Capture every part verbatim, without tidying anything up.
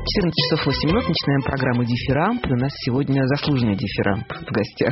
четырнадцать часов восемь минут. Начинаем программу «Дифирамп». У нас сегодня заслуженный дифирамп в гостях.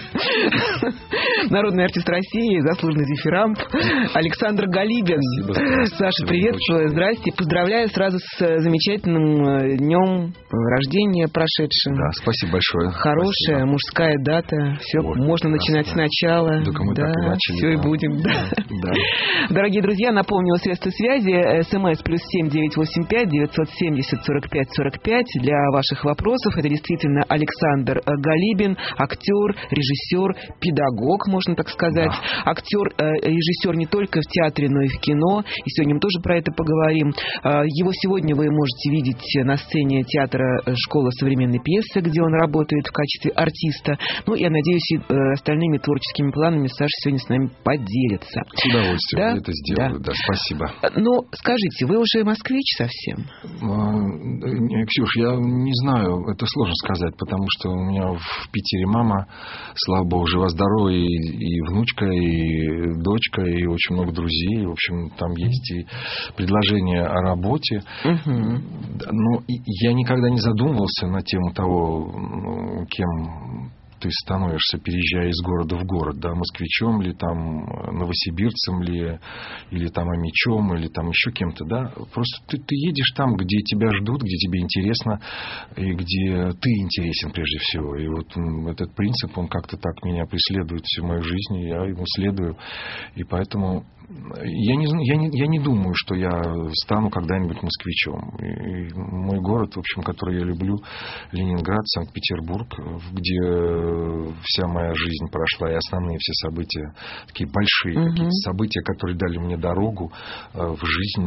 Народный артист России, заслуженный дифирамп Александр Галибин. Саша, приветствую. Здрасте. Поздравляю сразу с замечательным днем рождения прошедшим. Да, спасибо большое. Хорошая спасибо. Мужская дата. Все, вот, можно начинать да. сначала. Только мы да, так и начали. Все да. и будем. Да. Да. Дорогие друзья, напомню средства связи. СМС плюс семь девятьсот восемьдесят пять девятьсот семьдесят сорок пять сорок пять для ваших вопросов. Это действительно Александр Галибин, актер, режиссер, педагог, можно так сказать. Да. Актер, режиссер не только в театре, но и в кино. И сегодня мы тоже про это поговорим. Его сегодня вы можете видеть на сцене театра «Школа современной пьесы», где он работает в качестве артиста. Ну, я надеюсь, и остальными творческими планами Саша сегодня с нами поделится. С удовольствием да? это сделаю, да. да, спасибо. Ну, скажите, вы уже москвич совсем? Ксюш, я не знаю, это сложно сказать, потому что у меня в Питере мама, слава богу, жива-здорова, и, и внучка, и дочка, и очень много друзей. В общем, там есть и предложения о работе. Угу. Но я никогда не задумывался на тему того, кем ты становишься, переезжая из города в город, да, москвичом ли, там, новосибирцем ли, или там амичом, или там еще кем-то, да. Просто ты, ты едешь там, где тебя ждут, где тебе интересно, и где ты интересен прежде всего. И вот этот принцип, он как-то так меня преследует всю мою жизнь, и я ему следую. И поэтому я не, я не, я не думаю, что я стану когда-нибудь москвичом. И мой город, в общем, который я люблю, Ленинград, Санкт-Петербург, где вся моя жизнь прошла, и основные все события, такие большие uh-huh. какие-то события, которые дали мне дорогу в жизнь,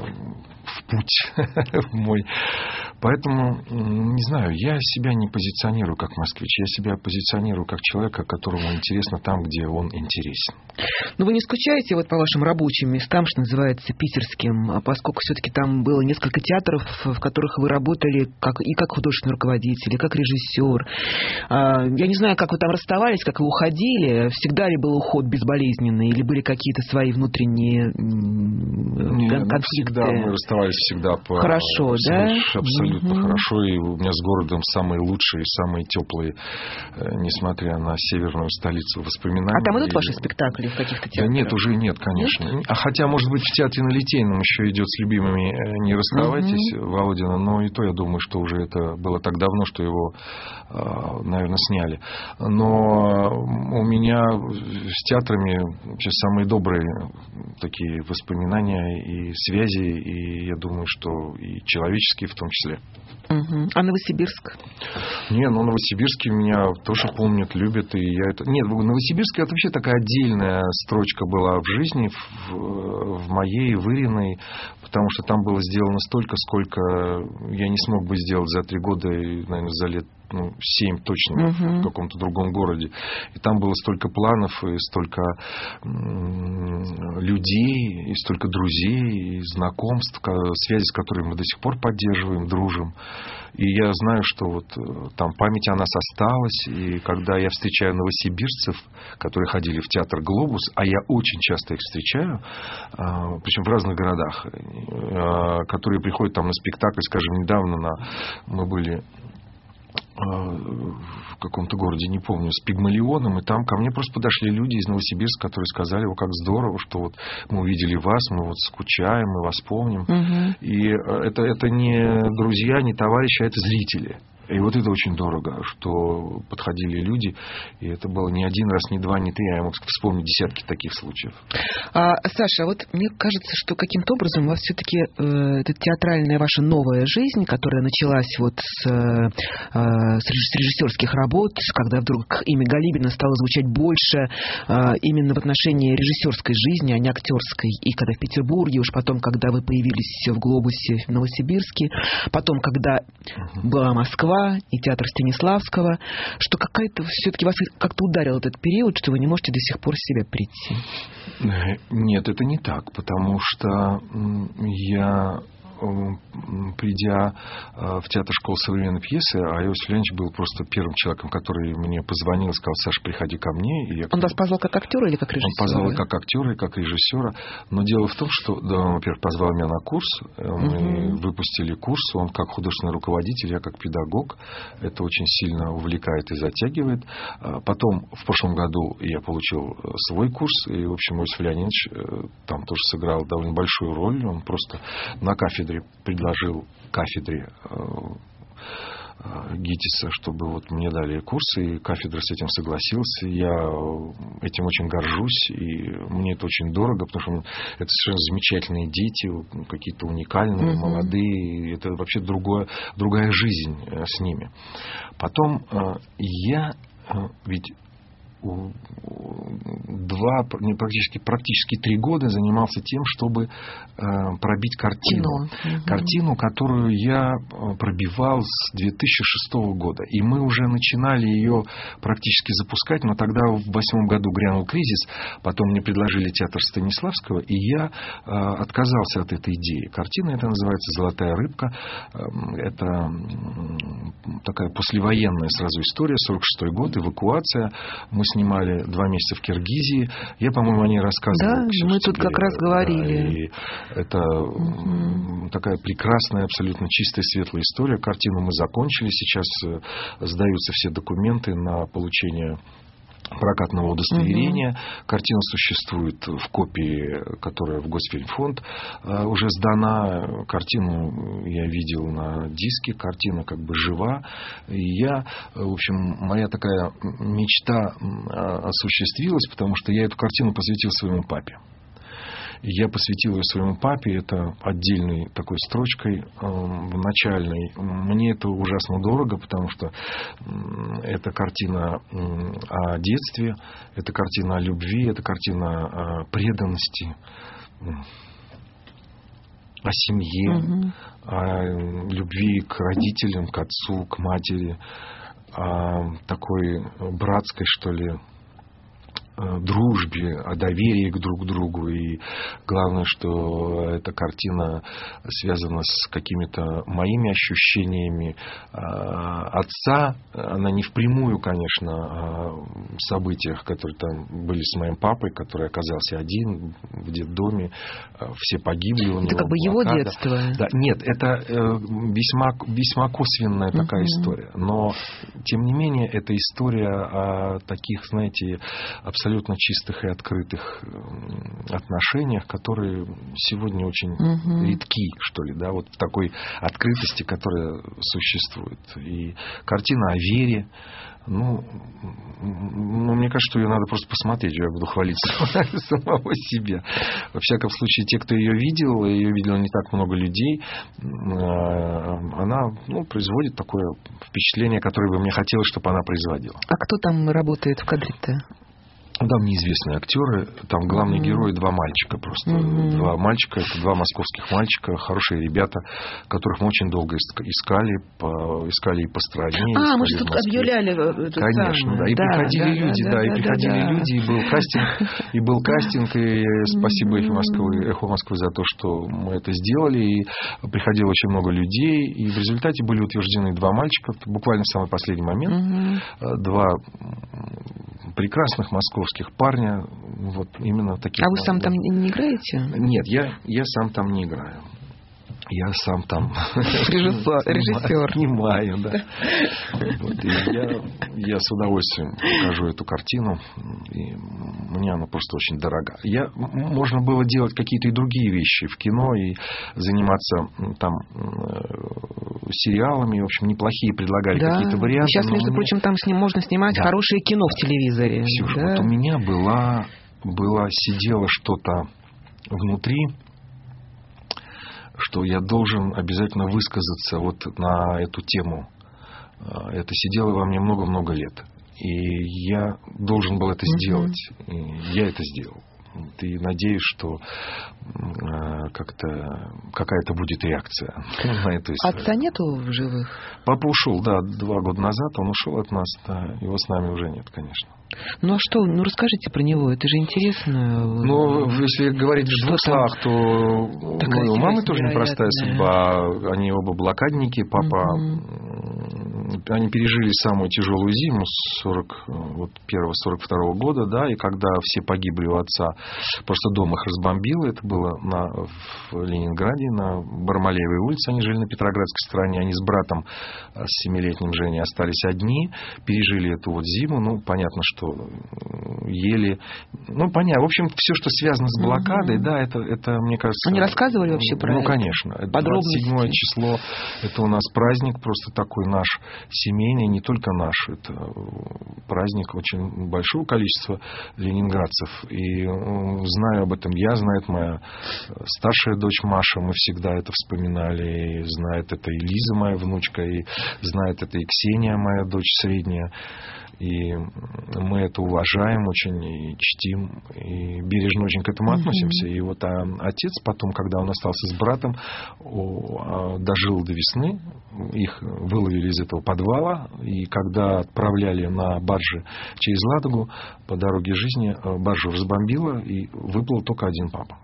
в путь мой. Поэтому, не знаю, я себя не позиционирую как москвич, я себя позиционирую как человека, которому интересно там, где он интересен. Но вы не скучаете вот по вашим рабочим местам, что называется, питерским, поскольку все-таки там было несколько театров, в которых вы работали как, и как художественный руководитель, и как режиссер. Я не знаю, как вы там расставались, как вы уходили, всегда ли был уход безболезненный, или были какие-то свои внутренние Нет, конфликты? Всегда мы расставались всегда по... Хорошо, да? Абсолютно угу. хорошо, и у меня с городом самые лучшие, самые теплые, несмотря на северную столицу, воспоминания. А там идут и... ваши спектакли в каких-то театрах? Да нет, уже нет, конечно. Нет? А хотя, может быть, в театре на Литейном еще идет с любимыми «Не расставайтесь» угу. Володина, но и то, я думаю, что уже это было так давно, что его, наверное, сняли. Но у меня с театрами вообще самые добрые такие воспоминания и связи, и я думаю, что и человеческие в том числе. Угу. А Новосибирск? Не, ну Новосибирск меня тоже помнят, любят, и я это... Нет, Новосибирск это вообще такая отдельная строчка была в жизни, в, в моей, в Ириной, потому что там было сделано столько, сколько я не смог бы сделать за три года, наверное, за лет ну, семь точно uh-huh. в каком-то другом городе. И там было столько планов, и столько м- людей, и столько друзей, и знакомств, связи, с которыми мы до сих пор поддерживаем, дружим. И я знаю, что вот там память о нас осталась, и когда я встречаю новосибирцев, которые ходили в театр «Глобус», а я очень часто их встречаю, причем в разных городах, которые приходят там на спектакль, скажем, недавно на... мы были в каком-то городе, не помню, с Пигмалионом, и там ко мне просто подошли люди из Новосибирска, которые сказали: о, как здорово, что вот мы увидели вас, мы вот скучаем, мы вас помним. Угу. И это, это не друзья, не товарищи, а это зрители. И вот это очень дорого, что подходили люди, и это было не один раз, не два, не три, а я мог вспомнить десятки таких случаев. А, Саша, вот мне кажется, что каким-то образом у вас все-таки э, эта театральная ваша новая жизнь, которая началась вот с, э, с режиссерских работ, когда вдруг имя Галибина стало звучать больше э, именно в отношении режиссерской жизни, а не актерской, и когда в Петербурге, уж потом, когда вы появились в «Глобусе» в Новосибирске, потом, когда угу. была Москва, и театр Станиславского, что какая-то все-таки вас как-то ударил этот период, что вы не можете до сих пор в себя прийти? Нет, это не так, потому что я придя в театр школы современной пьесы, а Иосиф Леонидович был просто первым человеком, который мне позвонил и сказал: Саша, приходи ко мне. И я... Он вас позвал как актера или как режиссера? Он позвал как актера и как режиссера. Но дело в том, что, да, он, во-первых, позвал меня на курс. Мы угу. выпустили курс. Он как художественный руководитель, я как педагог. Это очень сильно увлекает и затягивает. Потом, в прошлом году я получил свой курс. И, в общем, Иосиф Леонидович там тоже сыграл довольно большую роль. Он просто на кафедре предложил кафедре ГИТИСа, чтобы вот мне дали курсы, и кафедра с этим согласилась. Я этим очень горжусь, и мне это очень дорого, потому что это совершенно замечательные дети, какие-то уникальные, угу. молодые. Это вообще другое, другая жизнь с ними. Потом я ведь два, практически, практически три года занимался тем, чтобы э, пробить картину. Угу. Картину, которую я пробивал с две тысячи шестого года. И мы уже начинали ее практически запускать, но тогда в восьмом году грянул кризис. Потом мне предложили театр Станиславского, и я э, отказался от этой идеи. Картина эта называется «Золотая рыбка». Это такая послевоенная сразу история, сорок шестой год, эвакуация. Мы снимали два месяца в Киргизии. Я, по-моему, о ней рассказывал. Да, мы тут как раз говорили. Да, и это угу. такая прекрасная, абсолютно чистая, светлая история. Картину мы закончили. Сейчас сдаются все документы на получение прокатного удостоверения. Угу. Картина существует в копии, которая в Госфильмфонд уже сдана. Картину я видел на диске. Картина как бы жива. И я, в общем, моя такая мечта осуществилась, потому что я эту картину посвятил своему папе. Я посвятил ее своему папе, это отдельной такой строчкой э, начальной. Мне это ужасно дорого, потому что э, это картина э, о детстве, это картина о любви, это картина о преданности, э, о семье, угу. о любви к родителям, к отцу, к матери, о такой братской, что ли, дружбе, о доверии к друг другу. И главное, что эта картина связана с какими-то моими ощущениями отца. Она не впрямую, конечно, о событиях, которые там были с моим папой, который оказался один в детдоме. Все погибли у него. Это как бы его детство. Да, нет, это весьма, весьма косвенная uh-huh. такая история. Но, тем не менее, это история о таких, знаете, абсолютно чистых и открытых отношениях, которые сегодня очень угу. редки, что ли, да, вот в такой открытости, которая существует. И картина о вере, ну, ну, мне кажется, что ее надо просто посмотреть, я буду хвалить самого себя. Во всяком случае, те, кто ее видел, ее видело не так много людей, она, ну, производит такое впечатление, которое бы мне хотелось, чтобы она производила. А кто там работает в кадре-то? Там неизвестные актеры, там главные mm-hmm. герои два мальчика просто. Mm-hmm. Два мальчика, это два московских мальчика, хорошие ребята, которых мы очень долго искали, по, искали и по стране. А, мы же тут объявляли. Конечно, самое. Да. И да, приходили да, люди, да, да, да, и да, приходили да, люди, и был кастинг, и был кастинг, и спасибо Эхо Москвы, Эхо Москвы за то, что мы это сделали, и приходило очень много людей, и в результате были утверждены два мальчика, буквально в самый последний момент, mm-hmm. два прекрасных московских парня, вот именно таких. А вы сам там не играете? Нет, я, я сам там не играю. Я сам там режиссер. Снимаю, да. Вот, и я, я с удовольствием покажу эту картину. И мне она просто очень дорога. Я, можно было делать какие-то и другие вещи в кино и заниматься там сериалами. В общем, неплохие предлагали да. какие-то варианты. Сейчас, между меня... прочим, там сним, можно снимать да. хорошее кино в телевизоре. Ксюша, да? вот у меня была, была сидело что-то внутри, что я должен обязательно высказаться вот на эту тему. Это сидело во мне много-много лет. И я должен был это сделать. И я это сделал. И надеюсь, что как-то какая-то будет реакция на эту историю. Отца нету в живых? Папа ушел, да, два года назад. Он ушел от нас, да, его с нами уже нет, конечно. Ну а что, ну расскажите про него, это же интересно. Ну, если говорить в двух словах, то ну, у мамы тоже непростая судьба. Они оба блокадники, папа. Угу. Они пережили самую тяжелую зиму с сорок первого сорок второго года, да, и когда все погибли у отца, просто дом их разбомбило. Это было на, в Ленинграде, на Бармалеевой улице. Они жили на Петроградской стороне. Они с братом, с семилетним Женей, остались одни, пережили эту вот зиму. Ну, понятно, что ели. Ну, понятно. В общем, все, что связано с блокадой, угу. да, это, это, мне кажется... Они рассказывали вообще про ну, это? Ну, конечно. двадцать седьмое число, это у нас праздник, просто такой наш семейный, не только наш. Это праздник очень большого количества ленинградцев. И знаю об этом я, знает моя старшая дочь Маша, мы всегда это вспоминали. И знает это и Лиза, моя внучка, и знает это и Ксения, моя дочь средняя. И мы это уважаем очень, и чтим, и бережно очень к этому относимся. Mm-hmm. И вот а, отец потом, когда он остался с братом, о, а, дожил до весны, их выловили из этого подвала, и когда отправляли на барже через Ладогу по дороге жизни, баржу разбомбило, и выплыл только один папа.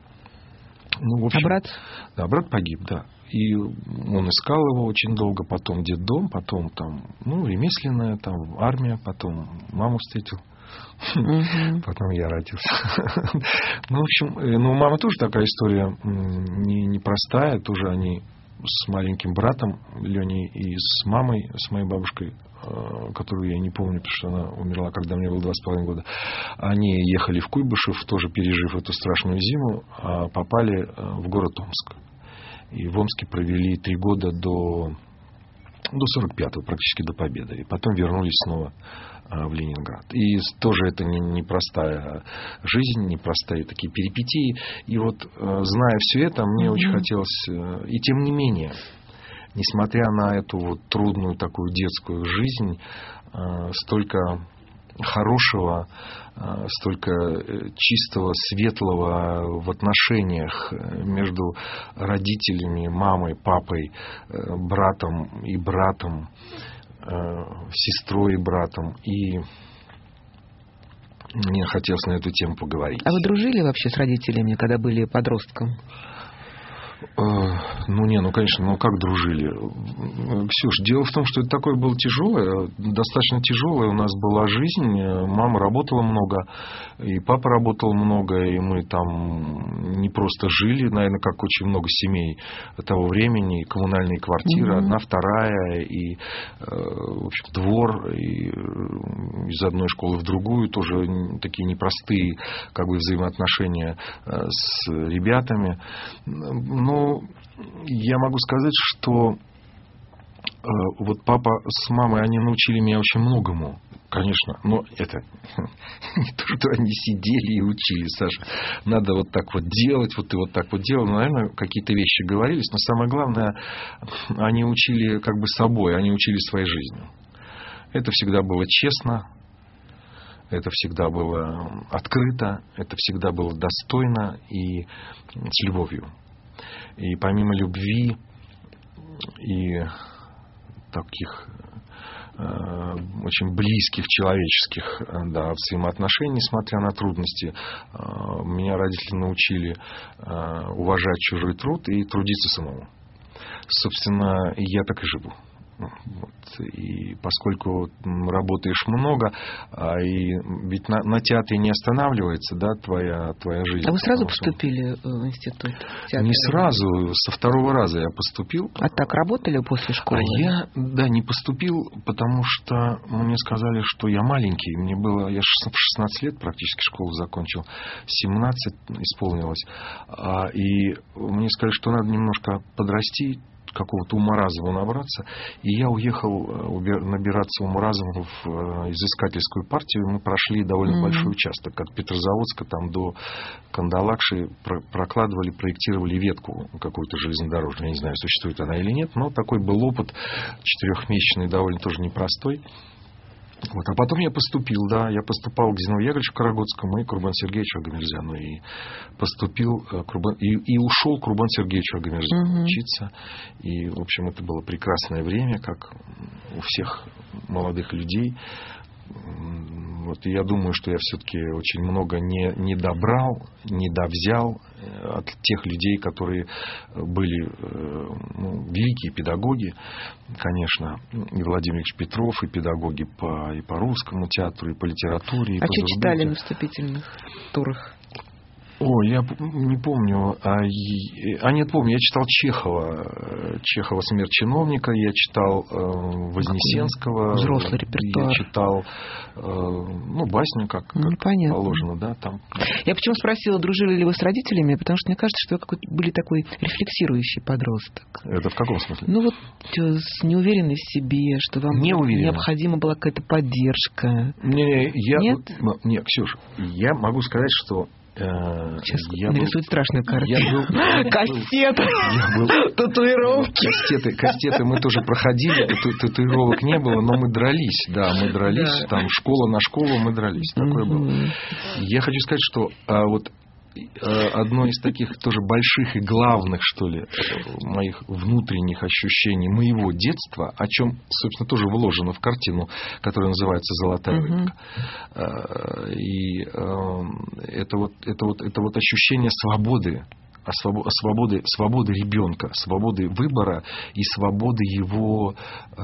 Ну, в общем, а брат? Да, брат погиб, да. И он искал его очень долго, потом детдом, потом там, ну, ремесленная, там, армия, потом маму встретил, uh-huh. потом я родился. Ну, в общем, ну, у мамы тоже такая история непростая, тоже они с маленьким братом Леней и с мамой, с моей бабушкой, которую я не помню, потому что она умерла, когда мне было два с половиной года. Они ехали в Куйбышев, тоже пережив эту страшную зиму, а попали в город Омск. И в Омске провели три года до, до сорок пятого, практически до победы. И потом вернулись снова в Ленинград. И тоже это непростая жизнь, непростые такие перипетии. И вот, зная все это, мне mm-hmm. очень хотелось... И тем не менее, несмотря на эту вот трудную такую детскую жизнь, столько хорошего, столько чистого, светлого в отношениях между родителями, мамой, папой, братом и братом, сестрой и братом. И мне хотелось на эту тему поговорить. А вы дружили вообще с родителями, когда были подростком? Ну, не, ну, конечно, ну, как дружили? Ксюш, дело в том, что это такое было тяжелое, достаточно тяжелая у нас была жизнь. Мама работала много, и папа работал много, и мы там не просто жили, наверное, как очень много семей того времени, коммунальные квартиры, mm-hmm. одна, вторая, и, в общем, двор, и из одной школы в другую, тоже такие непростые, как бы, взаимоотношения с ребятами. Ну, я могу сказать, что э, вот папа с мамой, они научили меня очень многому, конечно, но это не то, что они сидели и учили, Саша, надо вот так вот делать, вот ты вот так вот делал, ну, наверное, какие-то вещи говорились, но самое главное, они учили как бы собой, они учили своей жизнью. Это всегда было честно, это всегда было открыто, это всегда было достойно и с любовью. И помимо любви и таких э, очень близких человеческих да, взаимоотношений, несмотря на трудности, э, меня родители научили э, уважать чужой труд и трудиться самому. Собственно, я так и живу. Вот. И поскольку работаешь много, а и ведь на, на театре не останавливается, да, твоя, твоя жизнь. А вы сразу поступили в институт театра? Не сразу, со второго раза я поступил. А так работали после школы? А я, да, не поступил, потому что мне сказали, что я маленький. Мне было, я в шестнадцать лет практически школу закончил, семнадцать исполнилось. И мне сказали, что надо немножко подрасти, какого-то ума разума набраться. И я уехал набираться ума разума в изыскательскую партию. Мы прошли довольно mm-hmm. большой участок. От Петрозаводска там до Кандалакши прокладывали, проектировали ветку какую-то железнодорожную. Я не знаю, существует она или нет, но такой был опыт четырехмесячный, довольно тоже непростой. Вот. А потом я поступил, да, я поступал к Зиновию Яковлевичу Карагодскому и к Курбану Сергеевичу Агамерзяну. И поступил и, и ушел к Курбану Сергеевичу Агамерзяну угу. учиться. И, в общем, это было прекрасное время, как у всех молодых людей. Вот, и я думаю, что я все-таки очень много не, не добрал, не довзял от тех людей, которые были ну, великие педагоги, конечно, и Владимир Ильич Петров, и педагоги по, и по русскому театру, и по литературе. И а по что читали на вступительных турах? О, я не помню. А, а нет, помню, я читал Чехова. Чехова «Смерть чиновника», я читал э, Вознесенского. Взрослый репертуар. Я читал, э, ну, басню, как, как ну, положено, да, там. Я почему спросила, дружили ли вы с родителями, потому что мне кажется, что вы какой-то были такой рефлексирующий подросток. Это в каком смысле? Ну, вот с неуверенной в себе, что вам необходима была какая-то поддержка. Не, я, нет? Не, Ксюша, я могу сказать, что сейчас я нарисует был, страшную картину. Я был, Кастеты, был, татуировки. Кастеты, кастеты мы тоже проходили, тату, татуировок не было, но мы дрались. Да, мы дрались, да. Там школа на школу мы дрались. Такое было. Я хочу сказать, что а, вот одно из таких тоже больших и главных, что ли, моих внутренних ощущений моего детства, о чем, собственно, тоже вложено в картину, которая называется «Золотая рыбка». Uh-huh. И это вот, это вот, это вот ощущение свободы, свободы, свободы ребенка, свободы выбора и свободы его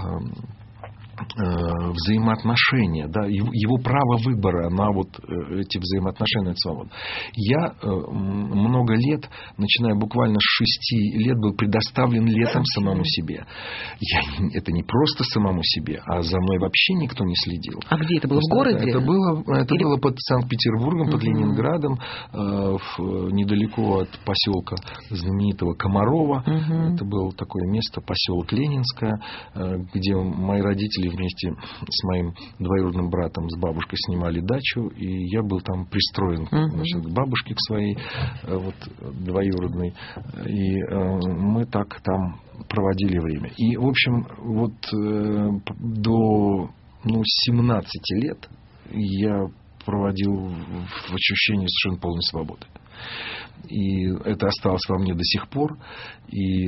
взаимоотношения, да, его, его право выбора на вот эти взаимоотношения, это свобода. Я много лет, начиная буквально с шести лет, был предоставлен летом самому себе. Я, это не просто самому себе, а за мной вообще никто не следил. А где это было? В городе? Это было, это Или... было под Санкт-Петербургом, uh-huh. под Ленинградом, в, недалеко от поселка знаменитого Комарова. Uh-huh. Это было такое место, поселок Ленинское, где мои родители вместе с моим двоюродным братом, с бабушкой снимали дачу, и я был там пристроен uh-huh. значит, к бабушке, к своей вот, двоюродной, и э, мы так там проводили время. И, в общем, вот э, до ну, семнадцати лет я проводил в ощущении совершенно полной свободы. И это осталось во мне до сих пор. И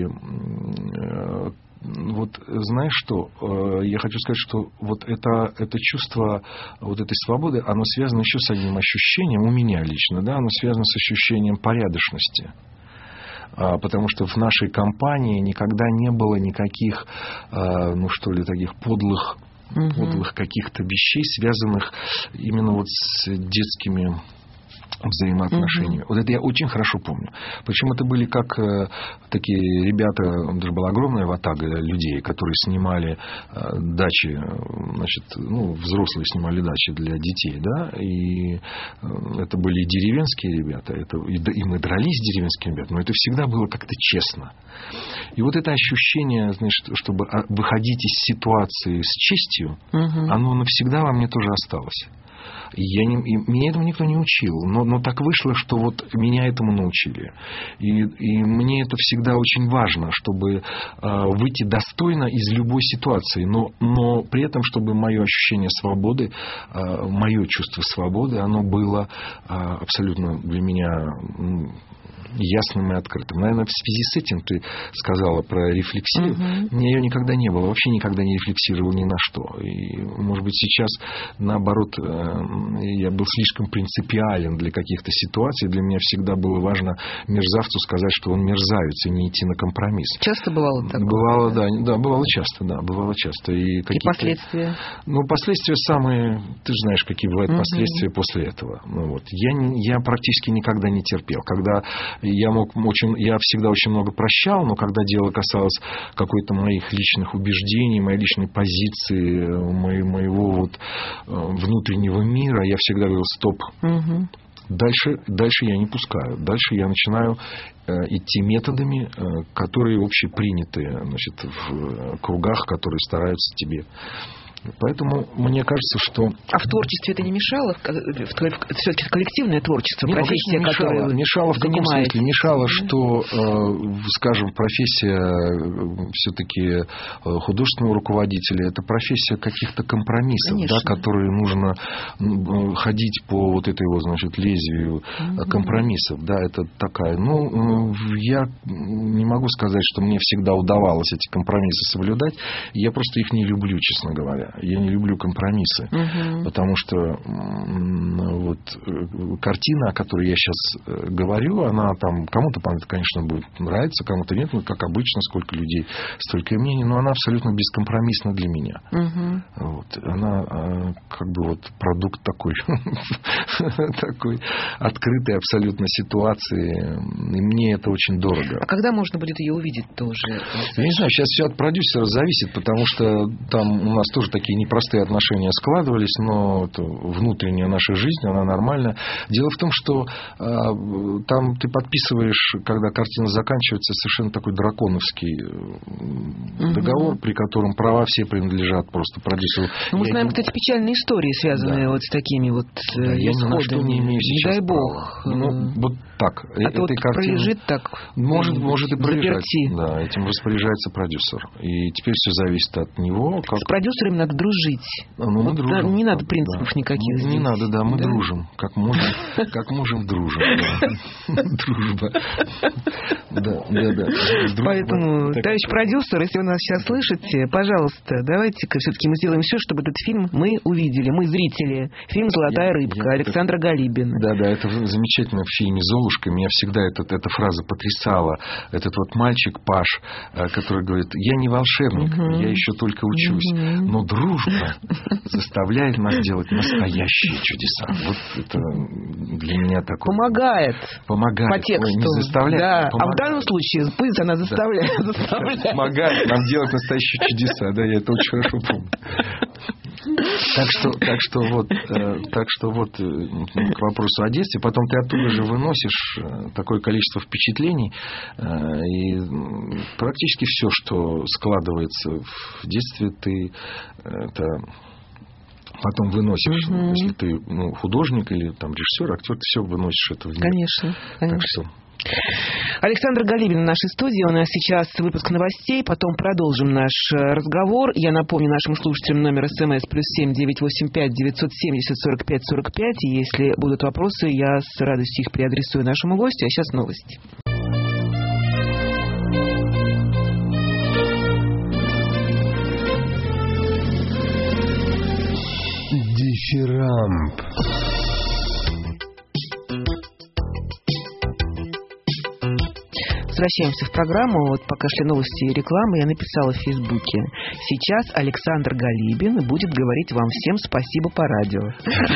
э, вот знаешь что, я хочу сказать, что вот это, это чувство вот этой свободы, оно связано еще с одним ощущением, у меня лично, да, оно связано с ощущением порядочности. Потому что в нашей компании никогда не было никаких, ну что ли, таких подлых, угу. подлых каких-то вещей, связанных именно вот с детскими взаимоотношениями. Uh-huh. Вот это я очень хорошо помню. Причем это были как э, такие ребята, даже была огромная ватага людей, которые снимали э, дачи, значит, ну, взрослые снимали дачи для детей, да, и э, это были и деревенские ребята, это, и, и мы дрались с деревенскими ребятами, но это всегда было как-то честно. И вот это ощущение, значит, чтобы выходить из ситуации с честью, uh-huh. оно навсегда во мне тоже осталось. Я не, и меня этому никто не учил, но, но так вышло, что вот меня этому научили. И, и мне это всегда очень важно, чтобы э, выйти достойно из любой ситуации, но, но при этом, чтобы мое ощущение свободы, э, мое чувство свободы, оно было э, абсолютно для меня ясным и открытым. Наверное, в связи с этим ты сказала про рефлексию. Uh-huh. У меня ее никогда не было. Вообще никогда не рефлексировал ни на что. И, может быть, сейчас, наоборот, я был слишком принципиален для каких-то ситуаций. Для меня всегда было важно мерзавцу сказать, что он мерзавец, и не идти на компромисс. Часто бывало такое? Бывало, да. Да, бывало часто, да. Бывало часто. И, и последствия? Ну, последствия самые... Ты же знаешь, какие бывают uh-huh. последствия после этого. Ну, вот. я, я практически никогда не терпел. Когда Я, мог очень, я всегда очень много прощал, но когда дело касалось какой-то моих личных убеждений, моей личной позиции, моей, моего вот внутреннего мира, я всегда говорил: стоп. Угу. Дальше, дальше я не пускаю. Дальше я начинаю э, идти методами, э, которые общепринятые, значит, в кругах, которые стараются тебе Поэтому мне кажется, что... А в творчестве это не мешало? Все-таки коллективное творчество, Нет, профессия, мешало. которой вы Мешало в каком занимаетесь? смысле? Мешало, что, скажем, профессия все-таки художественного руководителя, это профессия каких-то компромиссов, да, которые нужно ходить по вот этой вот, значит, лезвию угу. компромиссов. Да, это такая... Ну, я не могу сказать, что мне всегда удавалось эти компромиссы соблюдать. Я просто их не люблю, честно говоря. Я не люблю компромиссы, угу. потому что вот картина, о которой я сейчас говорю, она там кому-то, конечно, будет нравиться, кому-то нет, ну, как обычно, сколько людей, столько и мнений, но она абсолютно бескомпромиссна для меня. Угу. Вот. Она как бы вот продукт такой, такой открытой абсолютно ситуации, и мне это очень дорого. А когда можно будет ее увидеть тоже? Я не знаю, сейчас все от продюсера зависит, потому что там у нас тоже такие непростые отношения складывались, но это внутренняя наша жизнь, она нормальная. Дело в том, что э, там ты подписываешь, когда картина заканчивается, совершенно такой драконовский угу. договор, при котором права все принадлежат просто продюсеру. Ну, мы я знаем, не... кстати, печальные истории, связанные да. вот с такими вот да, исходами. Я ни на что не имею сейчас не дай бог. права. Ну, вот так. А то вот картины... пролежит так. Может, может и пролежать. Заперти. Да, этим распоряжается продюсер. И теперь все зависит от него. Как... С продюсерами надо дружить. Ну, мы вот дружим. Не надо принципов да. никаких не, здесь. Не надо, да, мы да? дружим. Как можем, как можем дружим. Дружба. Да, да, да. Поэтому, товарищ продюсер, если вы нас сейчас слышите, пожалуйста, давайте-ка все-таки мы сделаем все, чтобы этот фильм мы увидели. Мы зрители. Фильм «Золотая рыбка» Александра Галибина. Да, да, это замечательно в фильме «Золушка». Меня всегда этот, эта фраза потрясала. Этот вот мальчик Паш, который говорит: я не волшебник, угу. я еще только учусь. Угу. Но дружба заставляет нас делать настоящие чудеса. Вот это для меня такое. Помогает. Помогает. По тексту. Ой, не заставляет. Да. А в данном случае пусть она заставляет. Да. заставляет. Помогает нам делать настоящие чудеса. Да, я это очень хорошо помню. Так что, так что вот, э, так что вот э, к вопросу о детстве. Потом ты оттуда же выносишь такое количество впечатлений, э, и практически все, что складывается в детстве, ты это потом выносишь. Угу. Если ты ну, художник или там режиссер, актер, ты все выносишь это в мир. Конечно, конечно. Так что... Александр Галибин в нашей студии. У нас сейчас выпуск новостей, потом продолжим наш разговор. Я напомню нашим слушателям номер СМС плюс семь девятьсот восемьдесят пять девятьсот семьдесят сорок пять сорок пять. И если будут вопросы, я с радостью их переадресую нашему гостю. А сейчас новости. Дифирамб. Возвращаемся в программу. Вот пока шли новости и реклама, я написала в Фейсбуке: сейчас Александр Галибин будет говорить вам всем спасибо по радио.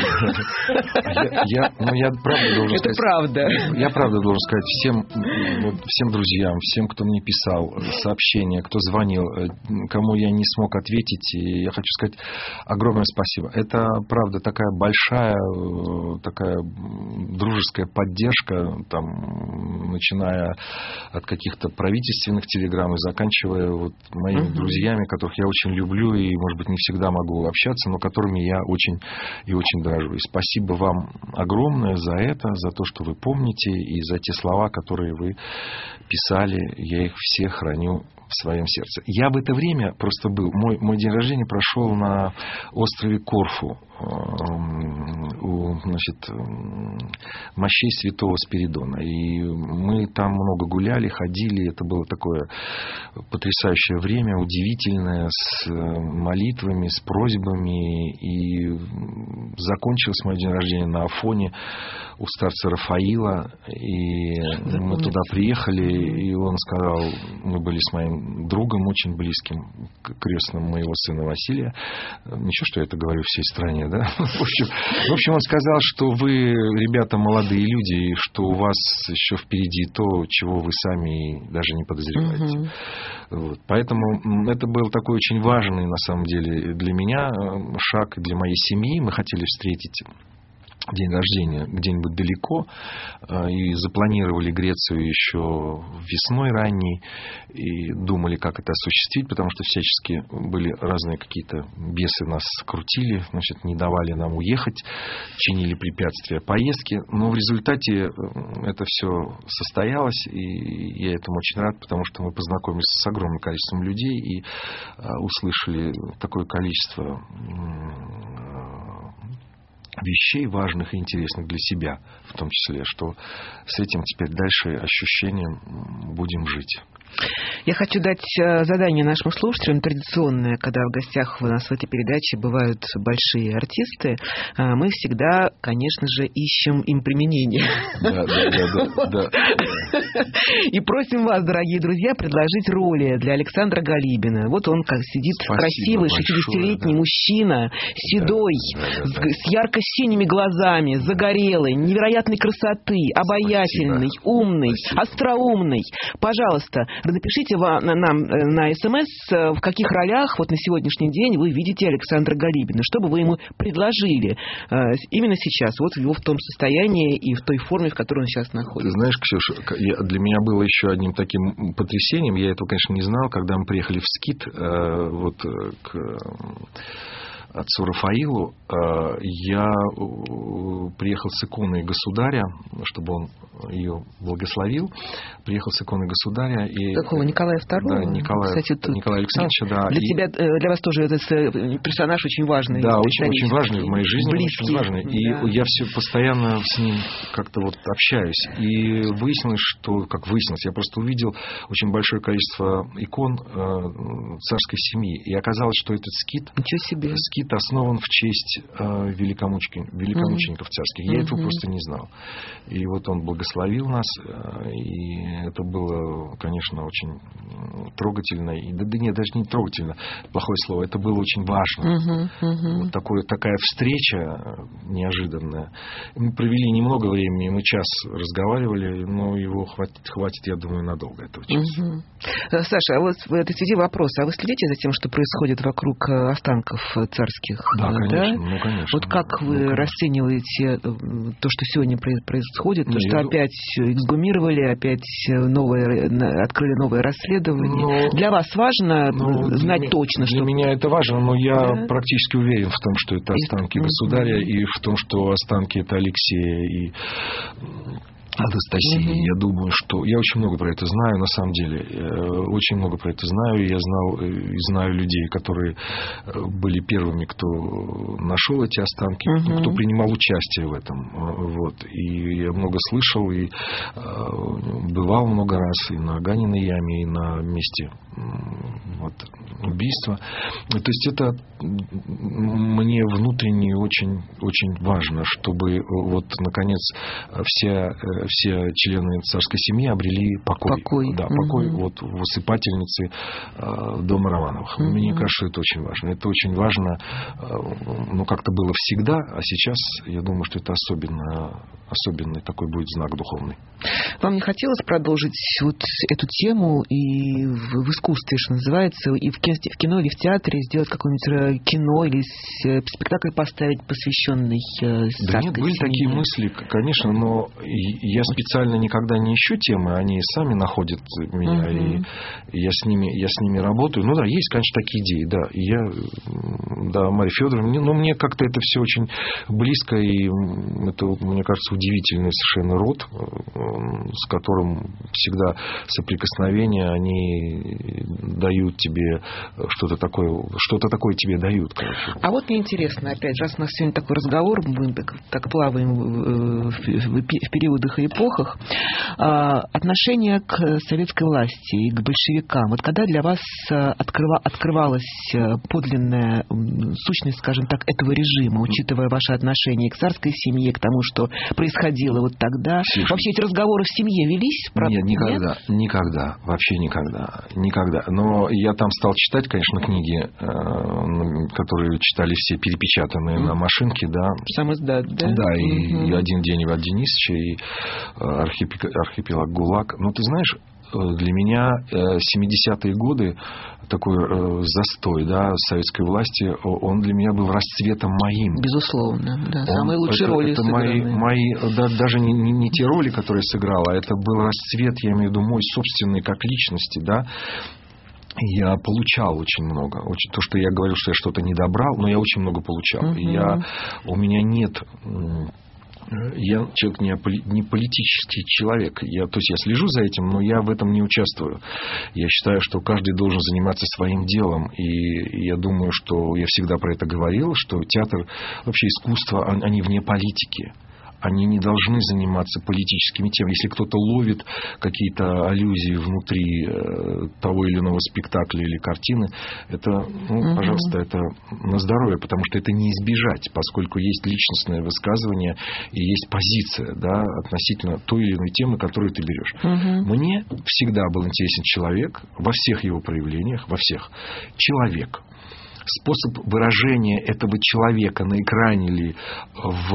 Я, ну, я правда должен Это сказать, правда. Я правда должен сказать всем, вот, всем друзьям, всем, кто мне писал сообщения, кто звонил, кому я не смог ответить. И я хочу сказать огромное спасибо. Это правда такая большая, такая дружеская поддержка, там, начиная от каких-то правительственных телеграмм и заканчивая вот моими uh-huh. друзьями, которых я очень люблю и, может быть, не всегда могу общаться, но которыми я очень и очень дорожу. И спасибо вам огромное за это, за то, что вы помните, и за те слова, которые вы писали. Я их все храню в своем сердце. Я в это время просто был. Мой, мой день рождения прошел на острове Корфу, у, значит, мощей Святого Спиридона. И мы там много гуляли, ходили. Это было такое потрясающее время, удивительное, с молитвами, с просьбами. И закончилось мой день рождения на Афоне у старца Рафаила. И мы туда приехали, и он сказал, мы были с моим другом очень близким, крестным моего сына Василия. Ничего, что я это говорю всей стране, да? В общем, в общем, он сказал, что вы, ребята, молодые люди, и что у вас еще впереди то, чего вы сами даже не подозреваете. Угу. Вот. Поэтому это был такой очень важный, на самом деле, для меня шаг, для моей семьи. Мы хотели встретить день рождения где-нибудь далеко, и запланировали Грецию еще весной ранней, и думали, как это осуществить, потому что всячески были разные какие-то бесы нас крутили, значит, не давали нам уехать, чинили препятствия поездки, но в результате это все состоялось, и я этому очень рад, потому что мы познакомились с огромным количеством людей и услышали такое количество вещей важных и интересных для себя, в том числе, что с этим теперь дальше ощущением будем жить. Я хочу дать задание нашим слушателям традиционное, когда в гостях у нас в этой передаче бывают большие артисты, мы всегда, конечно же, ищем им применение. Да, да, да, да. И просим вас, дорогие друзья, предложить роли для Александра Галибина. Вот он как сидит, спасибо, красивый шестидесятилетний да. мужчина, седой, да, да, да, да. с ярко-синими глазами, загорелый, невероятной красоты, обаятельный, спасибо. умный, спасибо. остроумный. Пожалуйста, напишите вам, нам на СМС, в каких ролях вот на сегодняшний день вы видите Александра Галибина, что бы вы ему предложили именно сейчас, вот в его в том состоянии и в той форме, в которой он сейчас находится. Ты знаешь, Ксюша, для меня было еще одним таким потрясением, я этого, конечно, не знал, когда мы приехали в СКИТ вот к отцу Рафаилу, я приехал с иконой Государя, чтобы он ее благословил. Приехал с иконой Государя. И... Какого? Николая Второго? Да, Николая, Кстати, тут... Николая Александровича, да. Для и... тебя, для вас тоже этот персонаж очень важный. Да, очень, очень важный в моей жизни. Близкий. Очень важный. И да. я все постоянно с ним как-то вот общаюсь. И выяснилось, что... Как выяснилось, я просто увидел очень большое количество икон э, царской семьи. И оказалось, что этот скит... Ничего себе. Скит основан в честь э, великомучеников, великомучеников mm-hmm. царских. Я mm-hmm. этого просто не знал. И вот он благословил нас, э, и это было, конечно, очень трогательно. И, да, да нет, даже не трогательно, плохое слово. Это было очень важно. Mm-hmm. Mm-hmm. Вот такое, такая встреча неожиданная. Мы провели немного времени, мы час разговаривали, но его хватит, хватит я думаю, надолго этого часа. Mm-hmm. Саша, а вот в этой связи вопрос. А вы следите за тем, что происходит вокруг останков царских? Да, да? конечно, ну, конечно. Вот как ну, вы конечно. расцениваете то, что сегодня происходит, то, ну, что я... опять эксгумировали, опять новое, открыли новое расследование? Но... Для вас важно ну, знать для точно, для что... Для меня это важно, но я да? практически уверен в том, что это останки и... государя, и в том, что останки это Алексея и... Анастасии. Mm-hmm. Я думаю, что... Я очень много про это знаю, на самом деле. Очень много про это знаю. Я знал и знаю людей, которые были первыми, кто нашел эти останки, mm-hmm. кто принимал участие в этом. Вот. И я много слышал, и бывал много раз и на Аганиной яме, и на месте вот, убийства. То есть это мне внутренне очень, очень важно, чтобы вот, наконец, вся... все члены царской семьи обрели покой. Покой. Да, покой угу. вот, в усыпательнице э, дома Романовых. Угу. Мне кажется, это очень важно. Это очень важно, э, ну, как-то было всегда, а сейчас, я думаю, что это особенно, особенный такой будет знак духовный. Вам не хотелось продолжить вот эту тему и в, в искусстве, что называется, и в кино, в кино или в театре сделать какое-нибудь кино или спектакль поставить, посвященный э, царской Да нет, были семье? такие мысли, конечно, но я специально никогда не ищу темы, они сами находят меня, uh-huh. и я с ними, я с ними работаю. Ну да, есть, конечно, такие идеи, да. И я, да, Марья Федоровна, но мне как-то это все очень близко, и это, мне кажется, удивительный совершенно род, с которым всегда соприкосновения, они дают тебе что-то такое, что-то такое тебе дают, короче. А вот мне интересно, опять же, раз у нас сегодня такой разговор, мы так, так плаваем в, в, в, в периодах и эпохах, отношение к советской власти и к большевикам. Вот когда для вас открыва, открывалась подлинная сущность, скажем так, этого режима, учитывая ваши отношения к царской семье, к тому, что происходило вот тогда, Слушай, вообще эти разговоры в семье велись? Про... Нет, никогда, нет? никогда, вообще никогда, никогда. Но я там стал читать, конечно, книги, которые читали все перепечатанные mm. на машинке, да. Сам издат, да? Да, и, mm-hmm. и «Один день Ивана Денисовича», и архипелаг ГУЛАГ. Но ты знаешь, для меня семидесятые годы, такой застой, да, советской власти, он для меня был расцветом моим. Безусловно, да. Самые он, лучшие это, роли это сыграны. мои, мои, да, даже не, не, не те роли, которые я сыграл, а это был расцвет, я имею в виду, мой собственный как личности, да. Я получал очень много. Очень, то, что я говорил, что я что-то не добрал, но я очень много получал. Uh-huh. Я, у меня нет... Я человек не, не политический человек. Я, то есть я слежу за этим, но я в этом не участвую. Я считаю, что каждый должен заниматься своим делом. И я думаю, что я всегда про это говорил, что театр, вообще искусство, они вне политики. Они не должны заниматься политическими темами. Если кто-то ловит какие-то аллюзии внутри того или иного спектакля или картины, это, ну, угу. пожалуйста, это на здоровье, потому что это не избежать, поскольку есть личностное высказывание и есть позиция, да, относительно той или иной темы, которую ты берешь. Угу. Мне всегда был интересен человек во всех его проявлениях, во всех. Человек. Способ выражения этого человека на экране или в,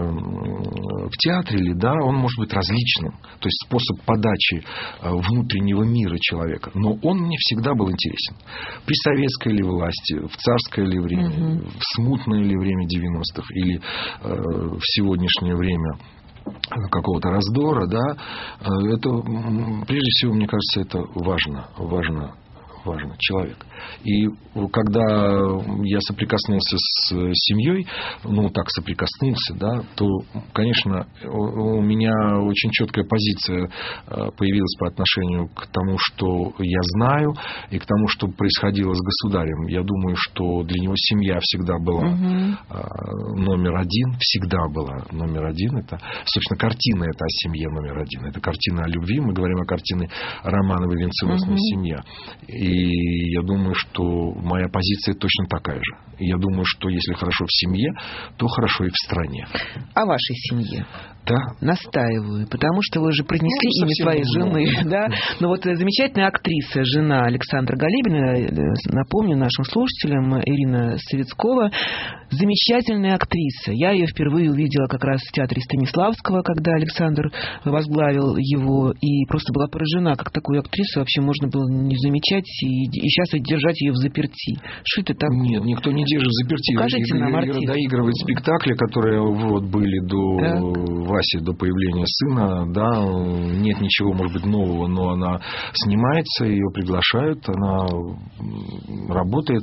в театре, ли, да, он может быть различным. То есть способ подачи внутреннего мира человека. Но он мне всегда был интересен. При советской ли власти, в царское ли время, угу. в смутное ли время девяностых или э, в сегодняшнее время какого-то раздора, да, это, прежде всего, мне кажется, это важно, важно. важно, человек. И когда я соприкоснулся с семьей, ну, так соприкоснулся, да, то, конечно, у меня очень четкая позиция появилась по отношению к тому, что я знаю, и к тому, что происходило с государем. Я думаю, что для него семья всегда была угу. номер один, всегда была номер один. Это, собственно, картина это о семье номер один. Это картина о любви. Мы говорим о картине Романовой «Венценосная угу. семья». И я думаю, что моя позиция точно такая же. И я думаю, что если хорошо в семье, то хорошо и в стране. О вашей семье. Да. Настаиваю, потому что вы же произнесли ну, имя своей много. жены. Да? Но вот замечательная актриса, жена Александра Галибина, напомню нашим слушателям, Ирина Савицкова, замечательная актриса. Я ее впервые увидела как раз в театре Станиславского, когда Александр возглавил его, и просто была поражена, как такую актрису вообще можно было не замечать и, и сейчас держать ее в заперти. Что это такое? Нет, никто не держит в заперти. Покажите нам артист. Доигрывает спектакли, которые вот были до... Так. Васи, до появления сына, да, нет ничего, может быть, нового, но она снимается, ее приглашают, она работает.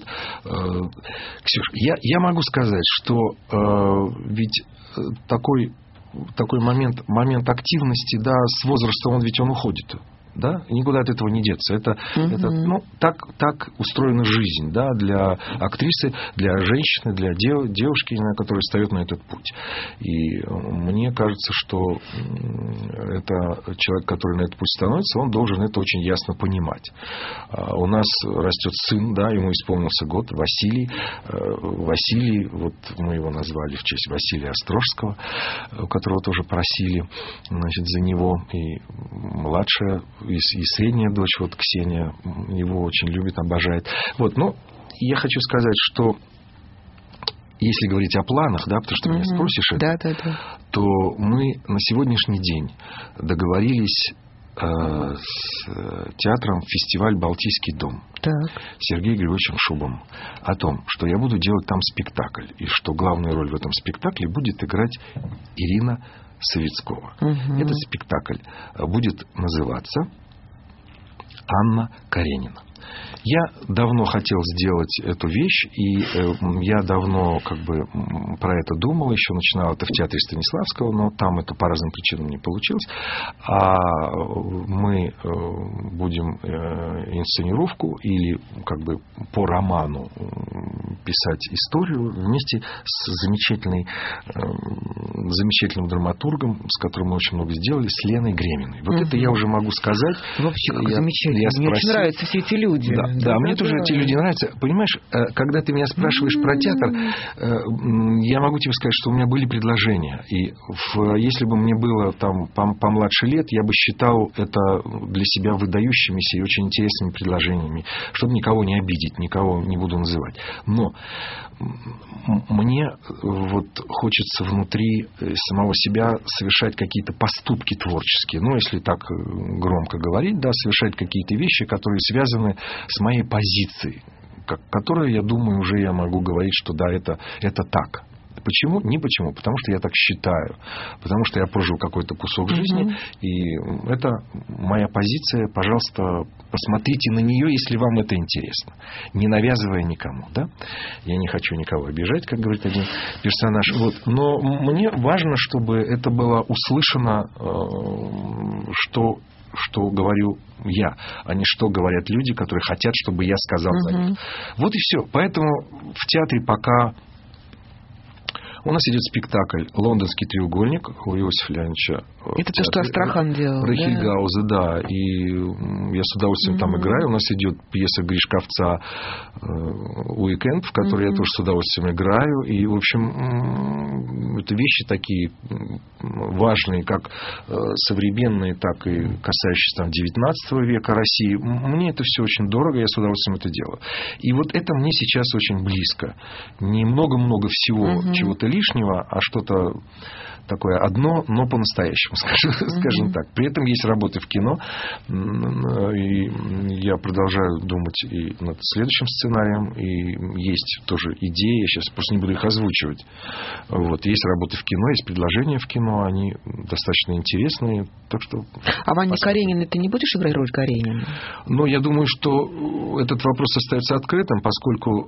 Ксюш, я, я могу сказать, что э, ведь такой, такой момент, момент активности, да, с возрастом, он ведь он уходит. Да? И никуда от этого не деться. Это, uh-huh. это, ну, так, так устроена жизнь, да, для актрисы, для женщины, для дев, девушки, которая встает на этот путь. И мне кажется, что это человек, который на этот путь становится, он должен это очень ясно понимать. У нас растет сын, да, ему исполнился год, Василий. Василий, вот мы его назвали в честь Василия Острожского, которого тоже просили, значит, за него. И младшая И, и средняя дочь, вот Ксения, его очень любит, обожает. Вот, но я хочу сказать, что если говорить о планах, да, потому что mm-hmm. меня спросишь это, да, да, да. то мы на сегодняшний день договорились э, с театром «Фестиваль Балтийский дом» так. Сергеем Григорьевичем Шубом о том, что я буду делать там спектакль, и что главную роль в этом спектакле будет играть Ирина Савицкова. Угу. Этот спектакль будет называться «Анна Каренина». Я давно хотел сделать эту вещь, и э, я давно как бы про это думал, еще начинал это в театре Станиславского, но там это по разным причинам не получилось. А мы э, будем э, инсценировку или как бы по роману э, писать историю вместе с замечательной, э, замечательным драматургом, с которым мы очень много сделали, с Леной Греминой. Вот угу. это я уже могу сказать. Вообще, как я, замечательно. Я Мне очень нравятся все эти люди. Да, да, да, мне да, тоже да. эти люди нравятся. Понимаешь, когда ты меня спрашиваешь mm-hmm. про театр, я могу тебе сказать, что у меня были предложения. И в, если бы мне было там помладше лет, я бы считал это для себя выдающимися и очень интересными предложениями, чтобы никого не обидеть, никого не буду называть. Но но мне вот хочется внутри самого себя совершать какие-то поступки творческие. Ну, если так громко говорить, да, совершать какие-то вещи, которые связаны с моей позицией, которые, я думаю, уже я могу говорить, что да, это, это так. Почему? Не почему. Потому что я так считаю. Потому что я прожил какой-то кусок жизни. Mm-hmm. И это моя позиция. Пожалуйста, посмотрите на нее, если вам это интересно. Не навязывая никому. Да? Я не хочу никого обижать, как говорит один персонаж. Вот. Но мне важно, чтобы это было услышано, что... что говорю я, а не что говорят люди, которые хотят, чтобы я сказал за них. Вот и все. Поэтому в театре пока у нас идет спектакль «Лондонский треугольник» у Иосифа Леонидовича. Это то, что Астрахань делал, про Хильгауза, да? да. И я с удовольствием mm-hmm. там играю. У нас идет пьеса Гришковца «Уикенд», в которой mm-hmm. я тоже с удовольствием играю. И, в общем, это вещи такие важные, как современные, так и касающиеся там девятнадцатого века России. Мне это все очень дорого, я с удовольствием это делаю. И вот это мне сейчас очень близко. Не много-много всего, mm-hmm. чего-то лишнего, а что-то такое одно, но по-настоящему, скажем, mm-hmm. скажем так. При этом есть работы в кино, и я продолжаю думать и над следующим сценарием, и есть тоже идеи, я сейчас просто не буду их озвучивать. Вот. Есть работы в кино, есть предложения в кино, они достаточно интересные, так что... А Ваня Каренина, ты не будешь играть роль Каренина? Ну, я думаю, что этот вопрос остается открытым, поскольку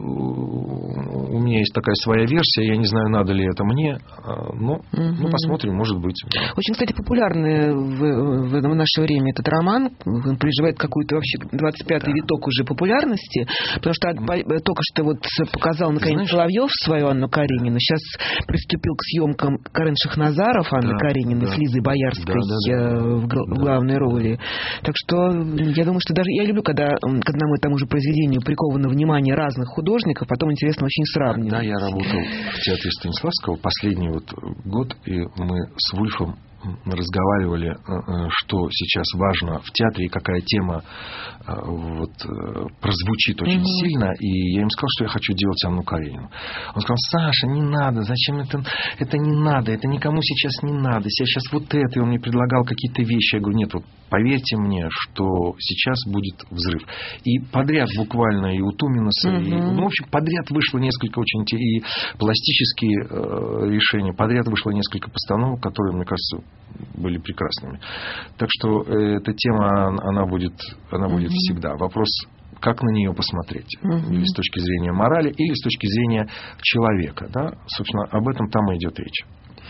у меня есть такая своя версия, я не знаю, надо ли это мне, но угу. ну, посмотрим, может быть. Очень, кстати, популярный в, в наше время этот роман. Он переживает какой-то вообще двадцать пятый да. виток уже популярности, потому что mm. только что вот показал, наконец, Соловьев свою Анну Каренину. Сейчас приступил к съемкам Карен Шахназаров, Анны да, Карениной, да. с Лизой Боярской да, да, да. в, в да. главной роли. Так что я думаю, что даже... Я люблю, когда к одному и тому же произведению приковано внимание разных художников, потом интересно очень сравнивать. Да, я работал в театре Станиславского последний вот год, и мы с Вульфом разговаривали, что сейчас важно в театре и какая тема вот, прозвучит очень mm-hmm. сильно. И я им сказал, что я хочу делать Анну Каренину. Он сказал: Саша, не надо, зачем это? Это не надо, это никому сейчас не надо. Сейчас вот это. И он мне предлагал какие-то вещи. Я говорю: нет, вот поверьте мне, что сейчас будет взрыв. И подряд буквально и у Туминаса, mm-hmm. и, ну, в общем, подряд вышло несколько очень и пластические э, решения, подряд вышло несколько постановок, которые, мне кажется, были прекрасными. Так что э, эта тема, она будет, она будет mm-hmm. всегда. Вопрос, как на нее посмотреть. Mm-hmm. Или с точки зрения морали, или с точки зрения человека. Да? Собственно, об этом там и идет речь.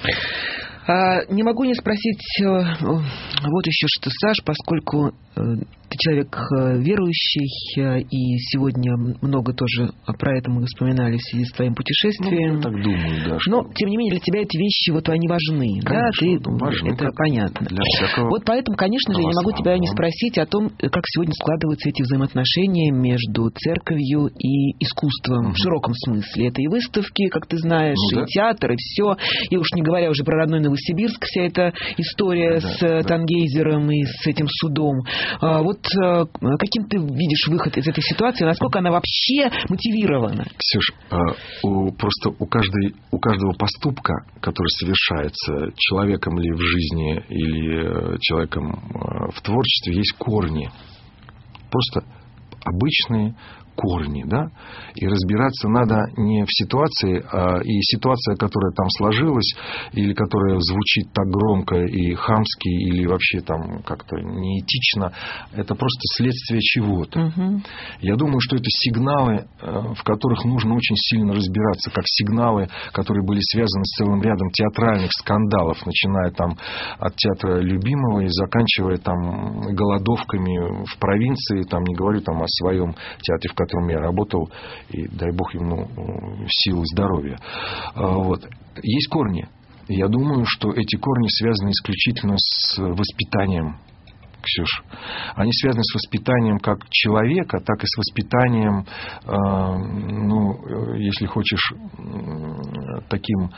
Не могу не спросить вот еще что, Саш, поскольку ты человек верующий, и сегодня много тоже про это мы вспоминали в связи с твоим путешествием. Ну, я так думаю, да. Что... Но, тем не менее, для тебя эти вещи, вот они важны. Конечно, да, ты, важны, это понятно. Для всякого... Вот поэтому, конечно же, я не могу тебя не спросить о том, как сегодня складываются эти взаимоотношения между церковью и искусством, угу. в широком смысле. Это и выставки, как ты знаешь, ну, и да. театр, и все. И уж не говоря уже про родной Новосибирск, вся эта история да, с да. Тангейзером и с этим судом. А, вот а, каким ты видишь выход из этой ситуации? Насколько она вообще мотивирована? Ксюш, а, у, просто у, каждой, у каждого поступка, который совершается человеком ли в жизни, или человеком в творчестве, есть корни. Просто обычные корни, да, и разбираться надо не в ситуации, а и ситуация, которая там сложилась, или которая звучит так громко и хамски, или вообще там как-то неэтично, это просто следствие чего-то. Угу. Я думаю, что это сигналы, в которых нужно очень сильно разбираться, как сигналы, которые были связаны с целым рядом театральных скандалов, начиная там от театра любимого и заканчивая там голодовками в провинции, там не говорю там о своем театре, в котором в котором я работал, и дай бог ему сил и здоровья. Вот. Есть корни. Я думаю, что эти корни связаны исключительно с воспитанием, Ксюш. Они связаны с воспитанием как человека, так и с воспитанием, ну, если хочешь, таким,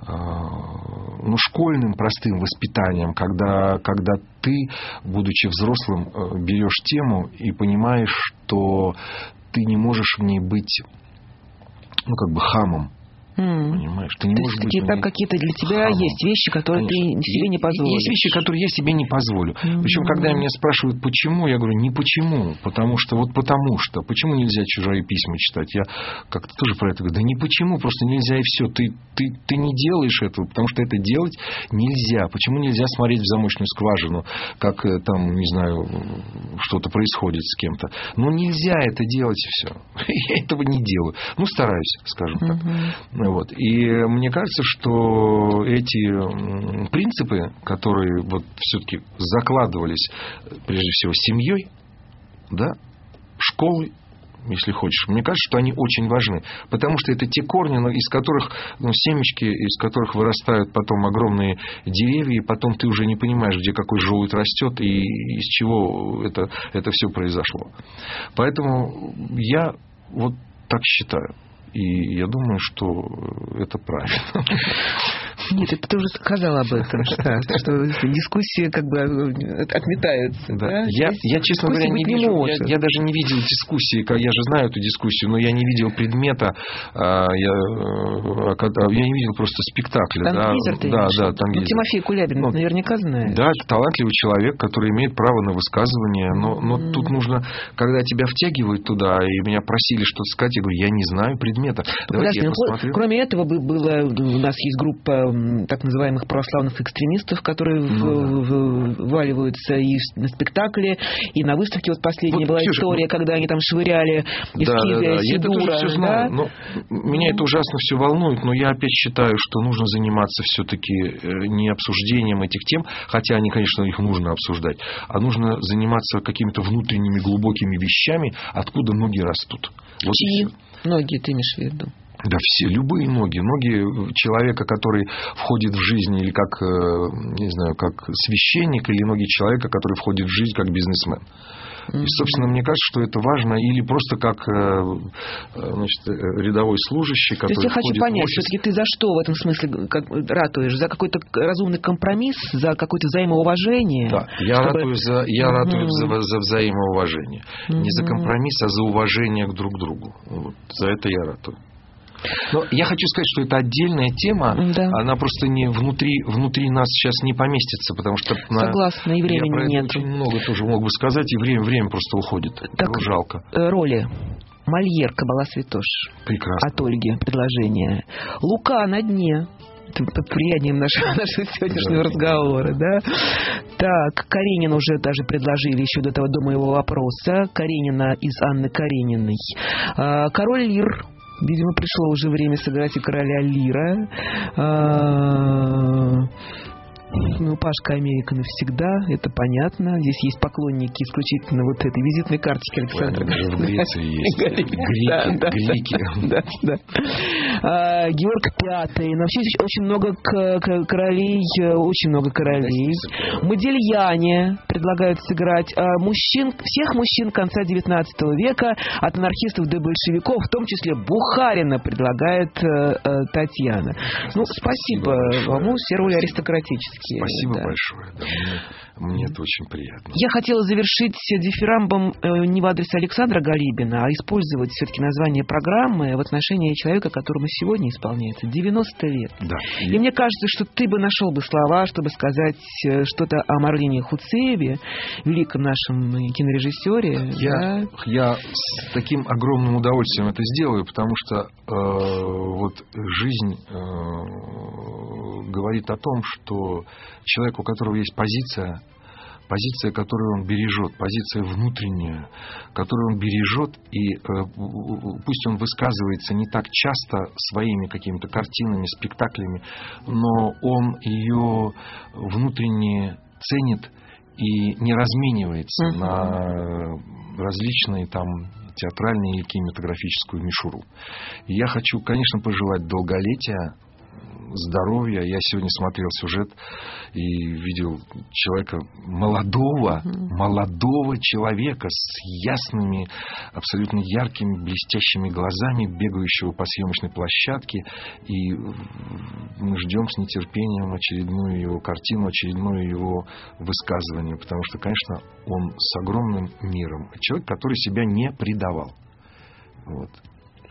ну, школьным, простым воспитанием, когда, когда ты, будучи взрослым, берешь тему и понимаешь, что ты не можешь в ней быть ну, как бы хамом. Mm. Понимаешь, ты не То можешь есть быть... Там какие-то для тебя хамом. Есть вещи, которые Конечно. Ты себе не позволишь. Есть вещи, которые я себе не позволю. Mm-hmm. Причем, когда меня спрашивают, почему, я говорю, не почему. Потому что, вот потому что. Почему нельзя чужие письма читать? Я как-то тоже про это говорю. Да не почему, просто нельзя и все. Ты, ты, ты не делаешь этого, потому что это делать нельзя. Почему нельзя смотреть в замочную скважину, как там, не знаю, что-то происходит с кем-то? Ну, нельзя это делать и все. Я этого не делаю. Ну, стараюсь, скажем так. Mm-hmm. Вот. И мне кажется, что эти принципы, которые вот все-таки закладывались, прежде всего, семьей, да, школой, если хочешь, мне кажется, что они очень важны. Потому что это те корни, из которых, ну, семечки, из которых вырастают потом огромные деревья, и потом ты уже не понимаешь, где какой желудь растет и из чего это, это все произошло. Поэтому я вот так считаю. И я думаю, что это правильно. Нет, ты уже сказал об этом, что, что дискуссии как бы отметаются. Да. Да? Я, я, честно говоря, не вижу, я, я даже не видел дискуссии, я же знаю эту дискуссию, но я не видел предмета, я, я не видел просто спектакля. Тангейзер, да, ты да, да, ну, Тимофей Кулябин, ну, наверняка знает. Да, это талантливый человек, который имеет право на высказывание, но, но mm. тут нужно, когда тебя втягивают туда, и меня просили что-то сказать, я говорю, я не знаю предмета. Подожди, я посмотрю. Кроме этого, было, у нас есть группа так называемых православных экстремистов, которые ну, в, да. вваливаются и на спектакле, и на выставке. Вот последняя вот, была Ксюша, история, ну, когда они там швыряли эскизы да, да, да. Сидура. Я это все знаю. Да? Но меня это ужасно все волнует, но я опять считаю, что нужно заниматься все-таки не обсуждением этих тем, хотя они, конечно, их нужно обсуждать, а нужно заниматься какими-то внутренними глубокими вещами, откуда ноги растут. Вот чьи ноги ты имеешь в виду? Да все, любые ноги. Ноги человека, который входит в жизнь или как, не знаю, как священник, или ноги человека, который входит в жизнь как бизнесмен. И, собственно, мне кажется, что это важно. Или просто как, значит, рядовой служащий, который То есть я хочу понять, офис... все-таки ты за что в этом смысле как, ратуешь? За какой-то разумный компромисс? За какое-то взаимоуважение? Да, я чтобы... ратую, за, я угу. ратую за, за взаимоуважение. Угу. Не за компромисс, а за уважение к друг другу. Вот, за это я ратую. Но я хочу сказать, что это отдельная тема, да. Она просто не внутри, внутри нас сейчас не поместится, потому что... Согласна, на... и времени я про нет. очень много тоже мог бы сказать, и время, время просто уходит. Так, его жалко. Роли. Мольер, Кабала Святош. Прекрасно. От Ольги предложение. Лука на дне. Под влиянием нашего, нашего сегодняшнего да. разговора, да? Так, Каренина уже даже предложили еще до того, до моего вопроса. Каренина из Анны Карениной. Король Лир. Видимо, пришло уже время сыграть и короля Лира. А-а-а. Ну, Пашка Америка навсегда, это понятно. Здесь есть поклонники исключительно вот этой визитной карточки Александра. В Греции есть. Греки. Да, да. Георг Пятый. Но вообще очень много королей, очень много королей. Модельяне предлагают сыграть мужчин, всех мужчин конца девятнадцатого века, от анархистов до большевиков, в том числе Бухарина предлагает Татьяна. Ну, спасибо вам, все роли аристократические. Спасибо да. большое. Да, мне, мне это очень приятно. Я хотела завершить дифирамбом не в адрес Александра Галибина, а использовать все-таки название программы в отношении человека, которому сегодня исполняется девяносто лет. Да. И я... мне кажется, что ты бы нашел бы слова, чтобы сказать что-то о Марлине Хуцееве, великом нашем кинорежиссере. Я, да? я с таким огромным удовольствием это сделаю, потому что э, вот жизнь э, говорит о том, что человек, у которого есть позиция, позиция, которую он бережет, позиция внутренняя, которую он бережет, и э, пусть он высказывается не так часто своими какими-то картинами, спектаклями, но он ее внутренне ценит и не разменивается uh-huh. на различные там театральные или кинематографическую мишуру. И я хочу, конечно, пожелать долголетия, здоровья. Я сегодня смотрел сюжет и видел человека молодого, mm. молодого человека с ясными, абсолютно яркими, блестящими глазами, бегающего по съемочной площадке. И мы ждем с нетерпением очередную его картину, очередное его высказывание, потому что, конечно, он с огромным миром. Человек, который себя не предавал. Вот.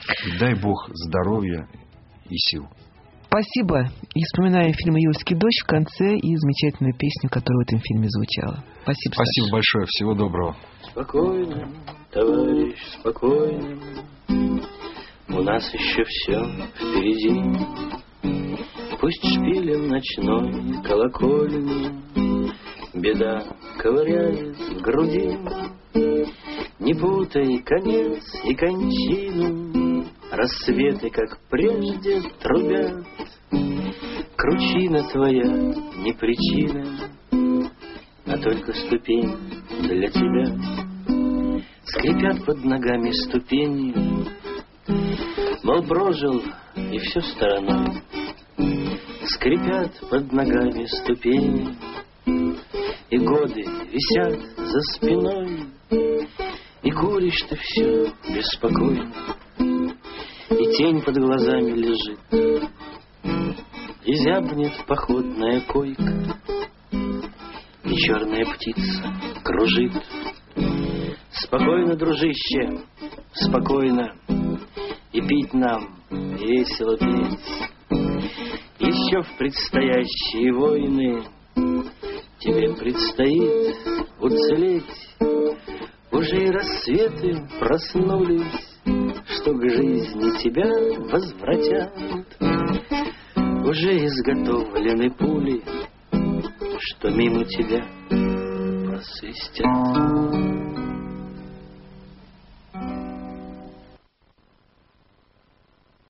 И дай Бог здоровья и сил. Спасибо. И вспоминаем фильм «Июльский дождь» в конце и замечательную песню, которая в этом фильме звучала. Спасибо, Спасибо Саша. большое. Всего доброго. Спокойно, товарищ, спокойно. У нас еще все впереди. Пусть шпилем ночной колокольни беда ковыряет в груди. Не путай конец и кончину, рассветы, как прежде, трубят. Кручина твоя не причина, а только ступень для тебя. Скрипят под ногами ступени, мол, прожил и все стороной. Скрипят под ногами ступени, и годы висят за спиной. И куришь ты все беспокойно, и тень под глазами лежит, и зябнет походная койка, и черная птица кружит. Спокойно, дружище, спокойно, и пить нам весело петь. Еще в предстоящие войны тебе предстоит уцелеть. Уже и рассветы проснулись, что к жизни тебя возвратят. Уже изготовлены пули, что мимо тебя просвистят.